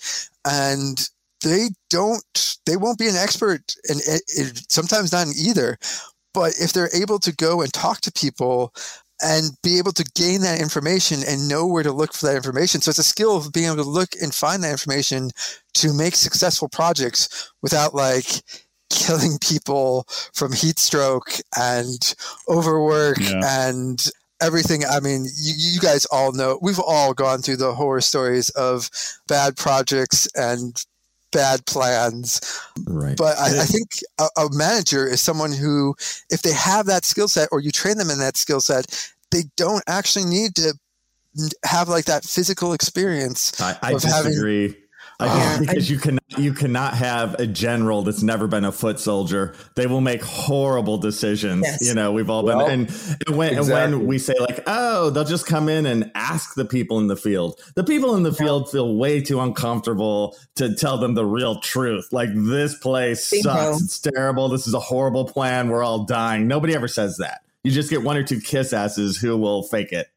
and they don't they won't be an expert and it, it, sometimes not in either. But if they're able to go and talk to people and be able to gain that information and know where to look for that information. So it's a skill of being able to look and find that information to make successful projects without like killing people from heat stroke and overwork yeah. and everything. I mean, you, you guys all know, we've all gone through the horror stories of bad projects and bad plans. Right. But I, I think a, a manager is someone who, if they have that skill set or you train them in that skill set, they don't actually need to have like that physical experience. I, I of disagree. Having, I uh, because you cannot you cannot have a general that's never been a foot soldier. They will make horrible decisions. Yes. You know, we've all been well, and, and when exactly. and when we say like, oh, they'll just come in and ask the people in the field. The people in the field feel way too uncomfortable to tell them the real truth. Like, this place Bingo. sucks. It's terrible. This is a horrible plan. We're all dying. Nobody ever says that. You just get one or two kiss asses who will fake it.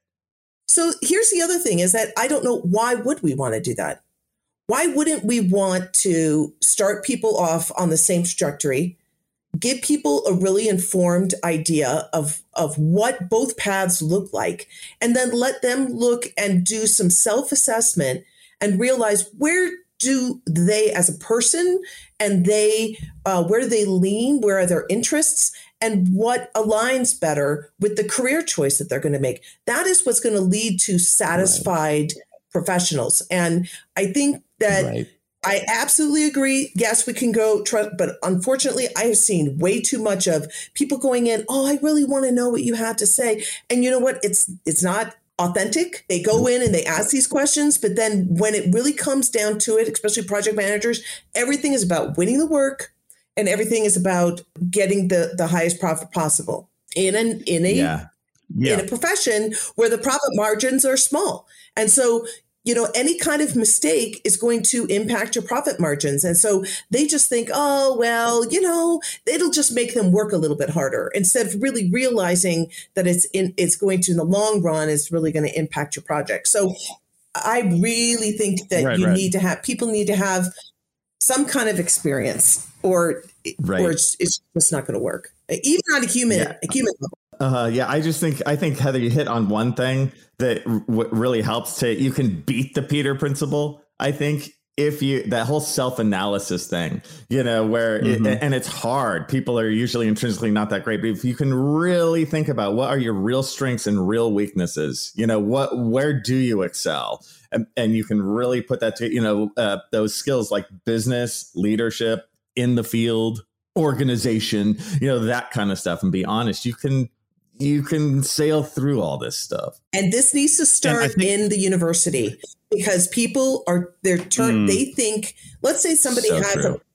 So here's the other thing is that I don't know, why would we want to do that? Why wouldn't we want to start people off on the same trajectory, give people a really informed idea of, of what both paths look like, and then let them look and do some self-assessment and realize where do they as a person and they, uh, where do they lean, where are their interests, and what aligns better with the career choice that they're going to make. That is what's going to lead to satisfied right. professionals. And I think that right. I absolutely agree. Yes, we can go, try, but unfortunately, I have seen way too much of people going in, oh, I really want to know what you have to say. And you know what? It's it's not authentic. They go in and they ask these questions, but then when it really comes down to it, especially project managers, everything is about winning the work and everything is about getting the, the highest profit possible in an in a yeah. Yeah. in a profession where the profit margins are small. And so, you know, any kind of mistake is going to impact your profit margins. And so they just think, oh, well, you know, it'll just make them work a little bit harder instead of really realizing that it's in, it's going to, in the long run, is really going to impact your project. So I really think that right, you right. need to have, people need to have some kind of experience or, right. or it's, it's just not going to work, even on a human, yeah. a human level. Uh, yeah, I just think I think, Heather, you hit on one thing that w- really helps to you can beat the Peter Principle. I think if you that whole self-analysis thing, you know, where mm-hmm. it, and it's hard. People are usually intrinsically not that great. But if you can really think about what are your real strengths and real weaknesses, you know, what where do you excel? And, and you can really put that to, you know, uh, those skills like business, leadership, in the field, organization, you know, that kind of stuff. And be honest, you can. You can sail through all this stuff. And this needs to start think, in the university because people are, they're turn, mm, they think, let's say somebody so has true.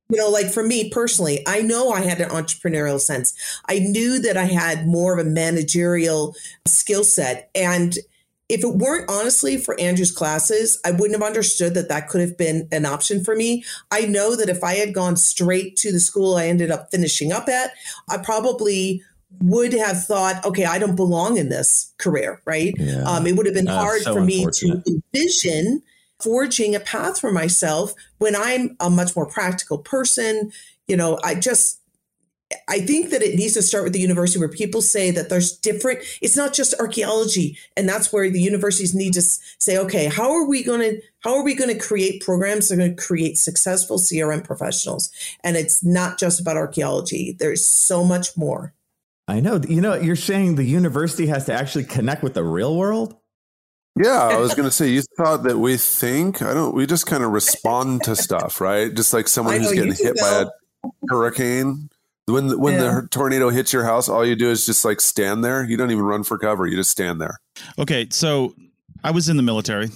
You know, like for me personally, I know I had an entrepreneurial sense. I knew that I had more of a managerial skill set. And if it weren't honestly for Andrew's classes, I wouldn't have understood that that could have been an option for me. I know that if I had gone straight to the school I ended up finishing up at, I probably would have thought, okay, I don't belong in this career, right? Yeah. Um, it would have been uh, hard so for me to envision forging a path for myself when I'm a much more practical person. You know, I just, I think that it needs to start with the university where people say that there's different, it's not just archaeology. And that's where the universities need to say, okay, how are we going to, how are we going to create programs that are going to create successful C R M professionals? And it's not just about archaeology. There's so much more. I know. You know, you're saying the university has to actually connect with the real world? Yeah, I was going to say, you thought that we think, I don't, we just kind of respond to stuff, right? Just like someone who's getting hit by a hurricane. When, when yeah. the tornado hits your house, all you do is just like stand there. You don't even run for cover. You just stand there. Okay. So I was in the military.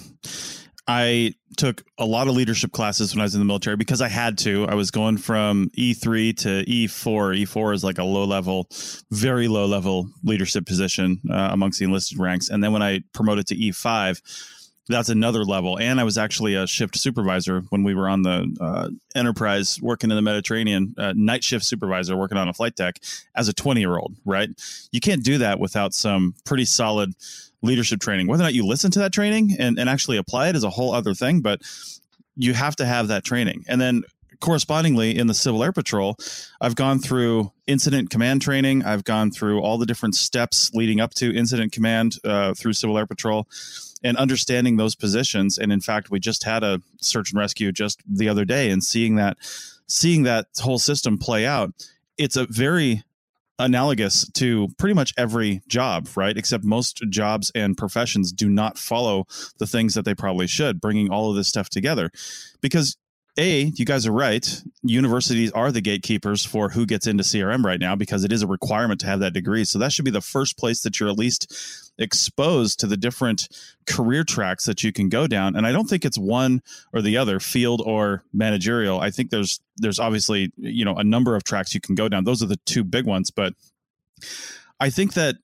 I took a lot of leadership classes when I was in the military because I had to. I was going from E three to E four. E four is like a low level, very low level leadership position uh, amongst the enlisted ranks. And then when I promoted to E five, that's another level. And I was actually a shift supervisor when we were on the uh, Enterprise working in the Mediterranean, uh, night shift supervisor working on a flight deck as a twenty year old, right? You can't do that without some pretty solid leadership training. Whether or not you listen to that training and, and actually apply it is a whole other thing, but you have to have that training. And then correspondingly in the Civil Air Patrol, I've gone through incident command training. I've gone through all the different steps leading up to incident command uh, through Civil Air Patrol and understanding those positions. And in fact, we just had a search and rescue just the other day, and seeing that, seeing that whole system play out, it's a very analogous to pretty much every job, right? Except most jobs and professions do not follow the things that they probably should, bringing all of this stuff together. Because A, you guys are right. Universities are the gatekeepers for who gets into C R M right now, because it is a requirement to have that degree. So that should be the first place that you're at least exposed to the different career tracks that you can go down. And I don't think it's one or the other, field or managerial. I think there's there's obviously, you know, a number of tracks you can go down. Those are the two big ones. But I think that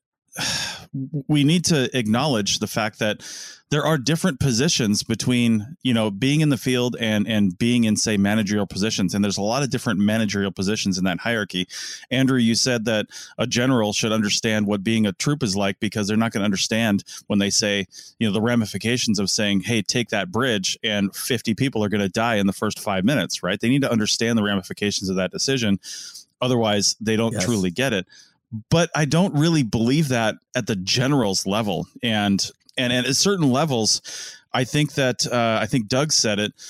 we need to acknowledge the fact that there are different positions between, you know, being in the field and and being in, say, managerial positions. And there's a lot of different managerial positions in that hierarchy. Andrew, you said that a general should understand what being a troop is like, because they're not going to understand when they say, you know, the ramifications of saying, hey, take that bridge and fifty people are going to die in the first five minutes, right? They need to understand the ramifications of that decision. Otherwise, they don't yes. truly get it. But I don't really believe that at the general's level. And and, and at certain levels, I think that uh, I think Doug said it.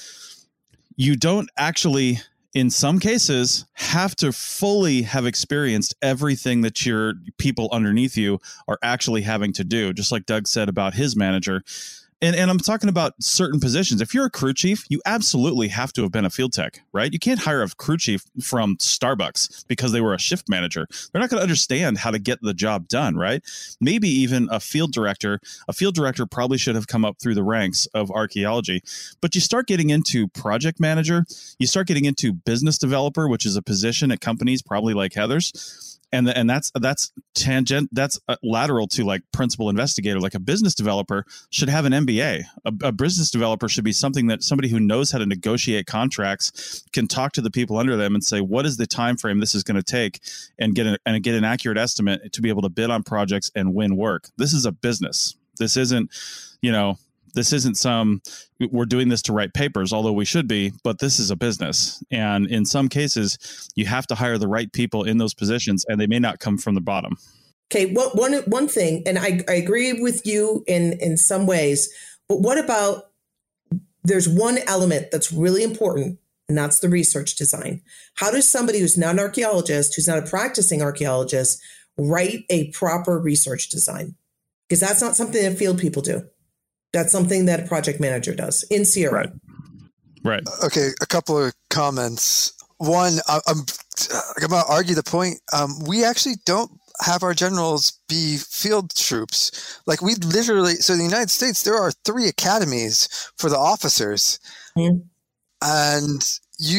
You don't actually, in some cases, have to fully have experienced everything that your people underneath you are actually having to do, just like Doug said about his manager. And and I'm talking about certain positions. If you're a crew chief, you absolutely have to have been a field tech, right? You can't hire a crew chief from Starbucks because they were a shift manager. They're not going to understand how to get the job done, right? Maybe even a field director. A field director probably should have come up through the ranks of archaeology. But you start getting into project manager, you start getting into business developer, which is a position at companies probably like Heather's. And and that's that's tangent that's lateral to like principal investigator. Like a business developer should have an M B A. A, a business developer should be something that somebody who knows how to negotiate contracts, can talk to the people under them and say, what is the time frame this is going to take, and get an, and get an accurate estimate to be able to bid on projects and win work. This is a business. This isn't, you know. This isn't some, we're doing this to write papers, although we should be, but this is a business. And in some cases, you have to hire the right people in those positions, and they may not come from the bottom. Okay, well, one one thing, and I, I agree with you in, in some ways, but what about, there's one element that's really important, and that's the research design. How does somebody who's not an archaeologist, who's not a practicing archaeologist, write a proper research design? Because that's not something that field people do. That's something that a project manager does in C R M. Right. Right. Okay, a couple of comments. One, I'm, I'm going to argue the point. Um, we actually don't have our generals be field troops. Like we literally, so in the United States, there are three academies for the officers. Mm-hmm. And you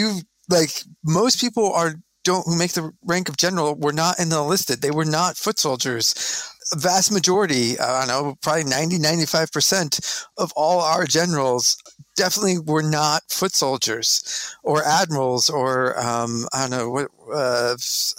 like most people are don't who make the rank of general were not in the enlisted. They were not foot soldiers. A vast majority, I don't know, probably ninety, ninety-five percent of all our generals definitely were not foot soldiers or admirals or, um, I don't know, what, uh,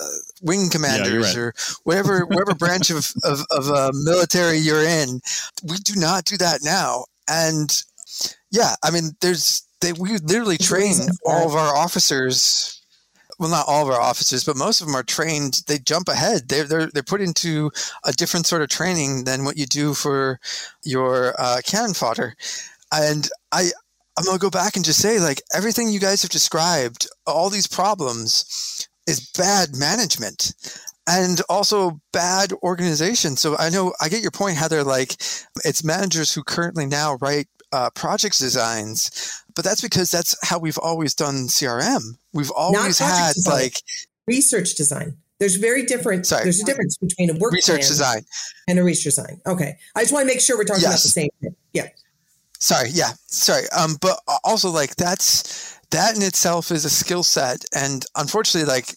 wing commanders yeah, right. or whatever, whatever branch of, of, of uh, military you're in. We do not do that now. And yeah, I mean, there's, they, we literally train all of our officers. Well, not all of our officers, but most of them are trained. They jump ahead. They're they're they're put into a different sort of training than what you do for your uh, cannon fodder. And I I'm gonna go back and just say, like, everything you guys have described, all these problems, is bad management and also bad organization. So I know I get your point, Heather. Like, it's managers who currently now write uh, project designs, but that's because that's how we've always done C R M. We've always had design. like research design. There's very different. Sorry. There's a difference between a work research plan design and a research design. Okay, I just want to make sure we're talking yes. about the same thing. Yeah. Sorry. Yeah. Sorry. Um. But also, like, that's that in itself is a skill set, and unfortunately, like,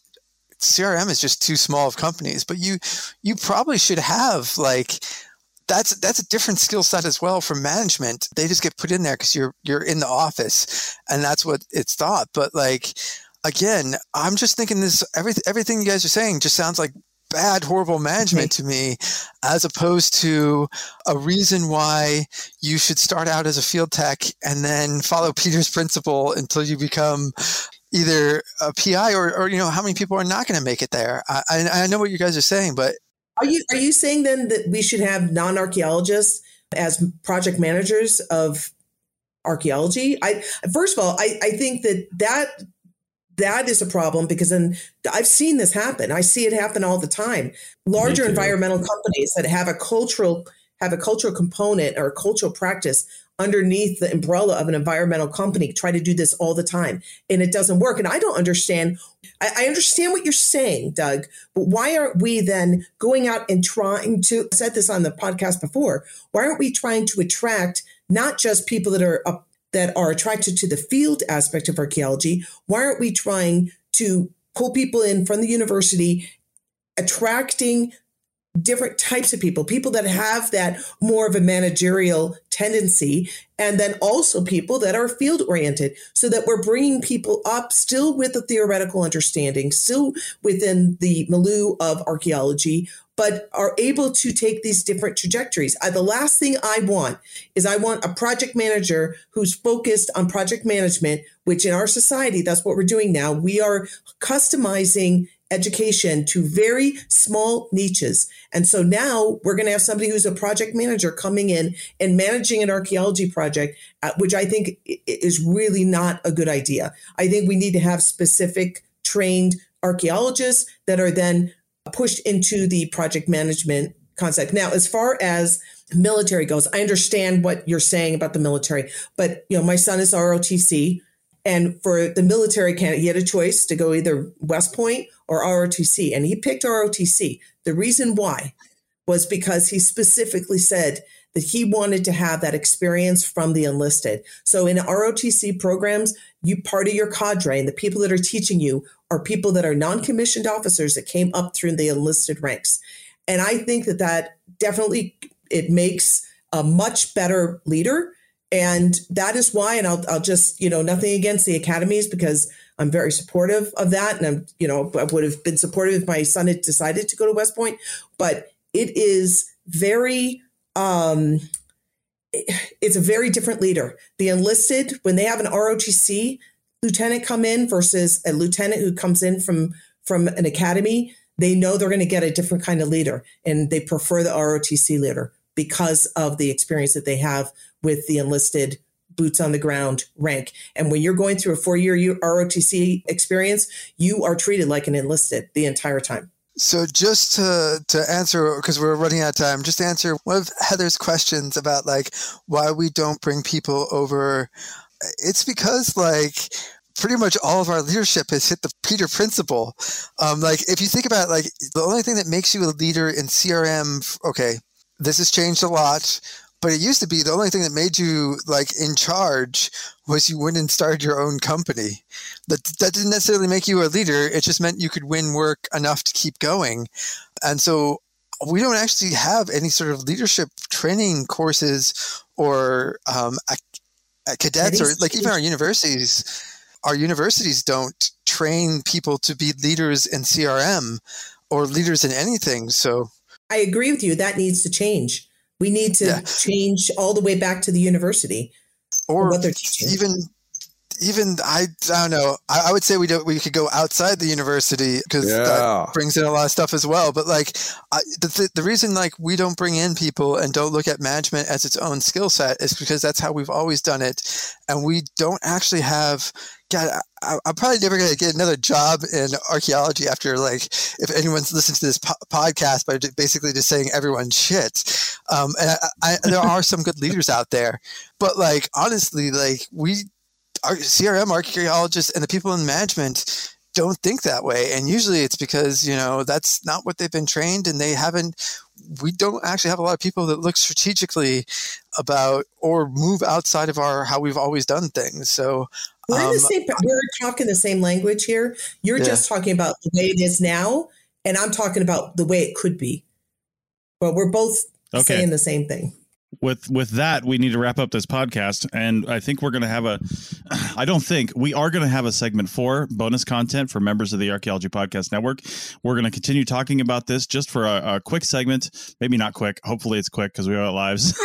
C R M is just too small of companies. But you, you probably should have like. That's that's a different skill set as well from management. They just get put in there because you're you're in the office, and that's what it's thought. But like, again, I'm just thinking this every, everything you guys are saying just sounds like bad, horrible management to me, as opposed to a reason why you should start out as a field tech and then follow Peter's principle until you become either a P I or, or you know, how many people are not going to make it there. I, I, I know what you guys are saying, but Are you are you saying then that we should have non-archaeologists as project managers of archaeology? I first of all, I, I think that, that that is a problem, because then I've seen this happen. I see it happen all the time. Larger environmental companies that have a cultural have a cultural component or a cultural practice underneath the umbrella of an environmental company try to do this all the time, and it doesn't work. And I don't understand. I, I understand what you're saying, Doug, but why aren't we then going out and trying to, I said this on the podcast before, why aren't we trying to attract not just people that are up, that are attracted to the field aspect of archaeology? Why aren't we trying to pull people in from the university, attracting different types of people, people that have that more of a managerial tendency, and then also people that are field oriented, so that we're bringing people up still with a theoretical understanding, still within the milieu of archaeology, but are able to take these different trajectories. Uh, the last thing I want is I want a project manager who's focused on project management, which in our society, that's what we're doing now. We are customizing education to very small niches. And so now we're going to have somebody who's a project manager coming in and managing an archaeology project, uh, which I think is really not a good idea. I think we need to have specific trained archaeologists that are then pushed into the project management concept. Now, as far as military goes, I understand what you're saying about the military, but you know, my son is R O T C. And for the military candidate, he had a choice to go either West Point or R O T C. And he picked R O T C. The reason why was because he specifically said that he wanted to have that experience from the enlisted. So in R O T C programs, you part of your cadre and the people that are teaching you are people that are non-commissioned officers that came up through the enlisted ranks. And I think that that definitely, it makes a much better leader. And that is why, and I'll, I'll just, you know, nothing against the academies, because I'm very supportive of that. And I'm, you know, I would have been supportive if my son had decided to go to West Point, but it is very, um, it's a very different leader. The enlisted, when they have an R O T C lieutenant come in versus a lieutenant who comes in from, from an academy, they know they're going to get a different kind of leader, and they prefer the R O T C leader because of the experience that they have with the enlisted boots on the ground rank. And when you're going through a four-year R O T C experience, you are treated like an enlisted the entire time. So just to to answer, because we're running out of time, just to answer one of Heather's questions about like why we don't bring people over. It's because like pretty much all of our leadership has hit the Peter principle. Um, like if you think about it, like the only thing that makes you a leader in C R M, okay, this has changed a lot, But it used to be the only thing that made you like in charge was you went and started your own company. That that didn't necessarily make you a leader. It just meant you could win work enough to keep going. And so we don't actually have any sort of leadership training courses or um, cadets or like even our universities. Our universities don't train people to be leaders in C R M or leaders in anything. So I agree with you. That needs to change. We need to yeah. change all the way back to the university or what they're teaching. Even, even I, I don't know. I, I would say we don't. We could go outside the university because yeah. that brings in a lot of stuff as well. But like I, the th- the reason like we don't bring in people and don't look at management as its own skill set is because that's how we've always done it, and we don't actually have. God, I, I'm probably never going to get another job in archaeology after, like, if anyone's listened to this po- podcast by basically just saying everyone's shit. Um, and I, I, there are some good leaders out there, but like honestly, like we, our C R M archaeologists and the people in management don't think that way, and usually it's because you know that's not what they've been trained, and they haven't. We don't actually have a lot of people that look strategically about or move outside of our how we've always done things. So. We're in the um, same. We're talking the same language here. You're yeah. just talking about the way it is now, and I'm talking about the way it could be. But we're both okay. saying the same thing. With with that, we need to wrap up this podcast, and I think we're going to have a. I don't think we are going to have a segment for bonus content for members of the Archaeology Podcast Network. We're going to continue talking about this just for a, a quick segment, maybe not quick. Hopefully, it's quick because we have lives.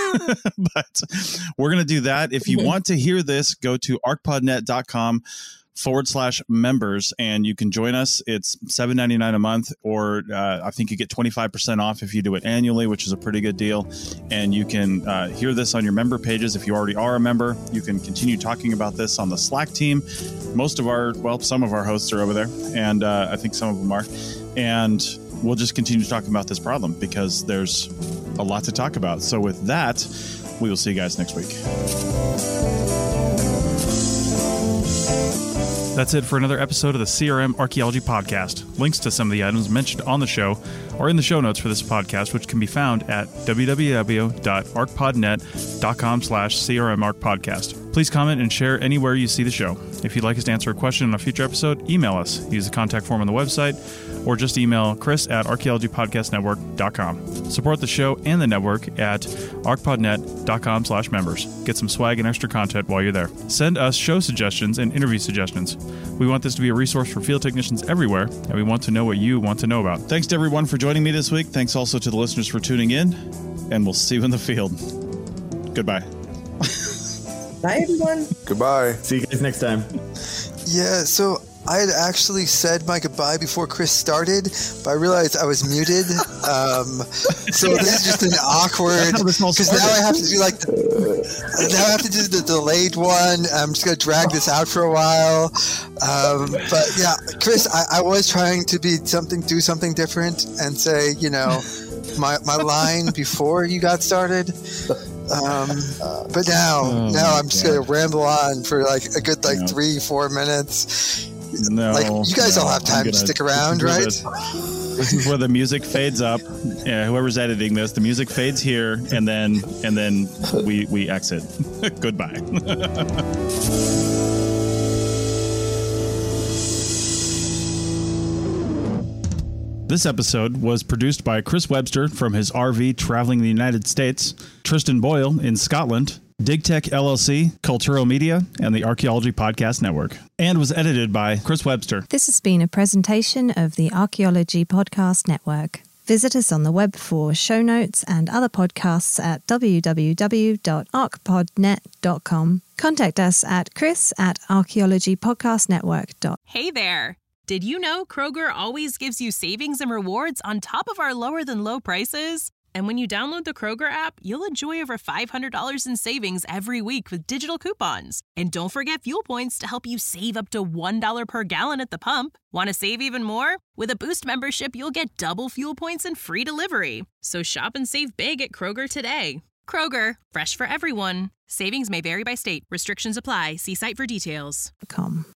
But we're going to do that. If you want to hear this, go to archpodnet dot com. forward slash members, and you can join us. It's seven ninety-nine a month, or uh, I think you get twenty-five percent off if you do it annually, which is a pretty good deal. And you can uh, hear this on your member pages. If you already are a member, you can continue talking about this on the Slack team. Most of our, well, some of our hosts are over there, and uh, I think some of them are. And we'll just continue talking about this problem because there's a lot to talk about. So with that, we will see you guys next week. That's it for another episode of the C R M Archaeology Podcast. Links to some of the items mentioned on the show are in the show notes for this podcast, which can be found at w w w dot archpodnet dot com slash C R M Arch Podcast. Please comment and share anywhere you see the show. If you'd like us to answer a question on a future episode, email us. Use the contact form on the website, or just email Chris at archaeology podcast network dot com. Support the show and the network at archpodnet dot com slash members. Get some swag and extra content while you're there. Send us show suggestions and interview suggestions. We want this to be a resource for field technicians everywhere, and we want to know what you want to know about. Thanks to everyone for joining me this week. Thanks also to the listeners for tuning in, and we'll see you in the field. Goodbye. Bye, everyone. Goodbye. See you guys next time. Yeah, so I had actually said my goodbye before Chris started, but I realized I was muted. Um, so this is just an awkward, because now I have to do like, the, now I have to do the delayed one. I'm just going to drag this out for a while. Um, but yeah, Chris, I, I was trying to be something, do something different and say, you know, my, my line before you got started. Um, but now, oh, now I'm just going to ramble on for like a good like no. three, four minutes. No, like you guys no, all have time gonna, to stick around, right? The, this is where the music fades up. Yeah, whoever's editing this, the music fades here, and then and then we we exit. Goodbye. This episode was produced by Chris Webster from his R V traveling the United States, Tristan Boyle in Scotland, DigTech L L C, Culturo Media, and the Archaeology Podcast Network, and was edited by Chris Webster. This has been a presentation of the Archaeology Podcast Network. Visit us on the web for show notes and other podcasts at w w w dot archpodnet dot com. Contact us at chris at archaeology podcast network dot com. Hey there! Did you know Kroger always gives you savings and rewards on top of our lower than low prices? And when you download the Kroger app, you'll enjoy over five hundred dollars in savings every week with digital coupons. And don't forget fuel points to help you save up to one dollar per gallon at the pump. Want to save even more? With a Boost membership, you'll get double fuel points and free delivery. So shop and save big at Kroger today. Kroger, fresh for everyone. Savings may vary by state. Restrictions apply. See site for details. Com.